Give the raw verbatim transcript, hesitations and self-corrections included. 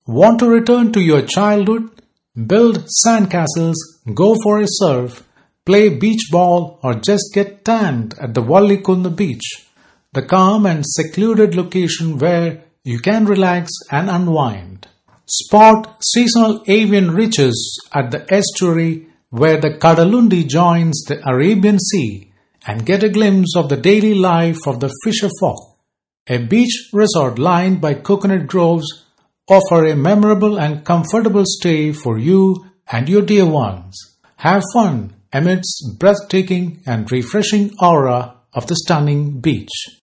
Want to return to your childhood? Build sandcastles, go for a surf, play beach ball, or just get tanned at the Wallikunda beach, the calm and secluded location where you can relax and unwind. Spot seasonal avian riches at the estuary where the Kadalundi joins the Arabian Sea, and get a glimpse of the daily life of the fisher folk. A beach resort lined by coconut groves offer a memorable and comfortable stay for you and your dear ones. Have fun amidst breathtaking and refreshing aura of the stunning beach.